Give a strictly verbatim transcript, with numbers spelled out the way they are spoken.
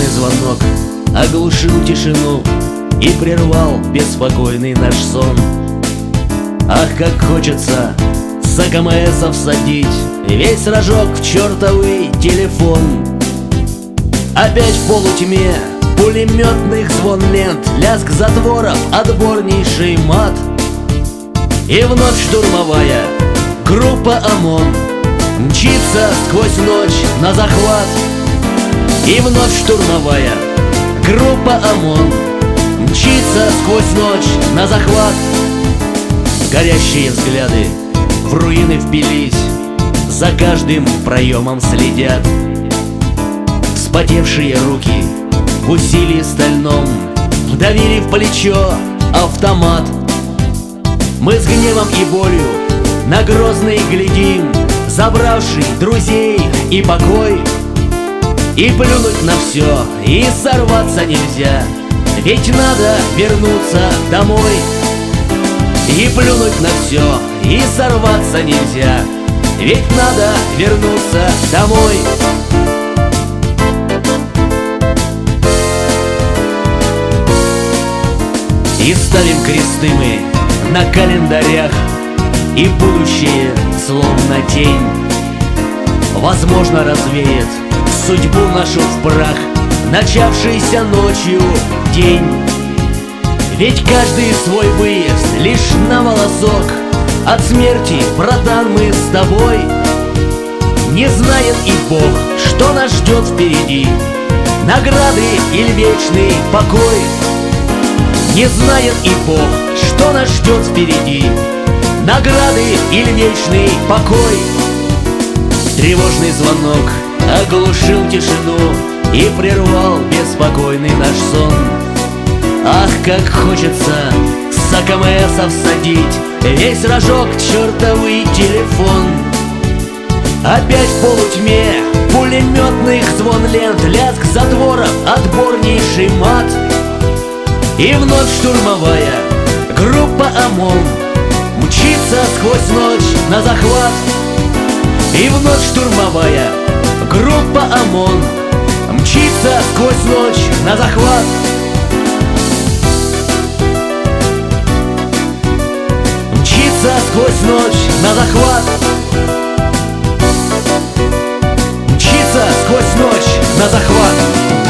Тревожный звонок оглушил тишину и прервал беспокойный наш сон. Ах, как хочется с АКМСов всадить весь рожок в чертовый телефон. Опять в полутьме пулеметных звон лент, лязг затворов, отборнейший мат. И вновь штурмовая группа ОМОН мчится сквозь ночь на захват. И вновь штурмовая группа ОМОН мчится сквозь ночь на захват. Горящие взгляды в руины впились, за каждым проемом следят. Вспотевшие руки в усилии стальном вдавили в плечо автомат. Мы с гневом и болью на Грозный глядим, забравший друзей и покой. И плюнуть на все, и сорваться нельзя, ведь надо вернуться домой. И плюнуть на все, и сорваться нельзя, ведь надо вернуться домой. И ставим кресты мы на календарях, и будущее словно тень возможно развеет судьбу нашу в прах начавшийся ночью день. Ведь каждый свой выезд лишь на волосок от смерти, братан, мы с тобой. Не знает и Бог, что нас ждет впереди, награды или вечный покой. Не знает и Бог, что нас ждет впереди, награды или вечный покой. Тревожный звонок оглушил тишину и прервал беспокойный наш сон. Ах, как хочется с АКМСов всадить весь рожок в чертовый телефон. Опять в полутьме пулеметных звон лент, лязг затворов, отборнейший мат. И вновь штурмовая группа ОМОН мчится сквозь ночь на захват. И вновь штурмовая группа ОМОН мчится сквозь ночь на захват. Мчится сквозь ночь на захват. Мчится сквозь ночь на захват.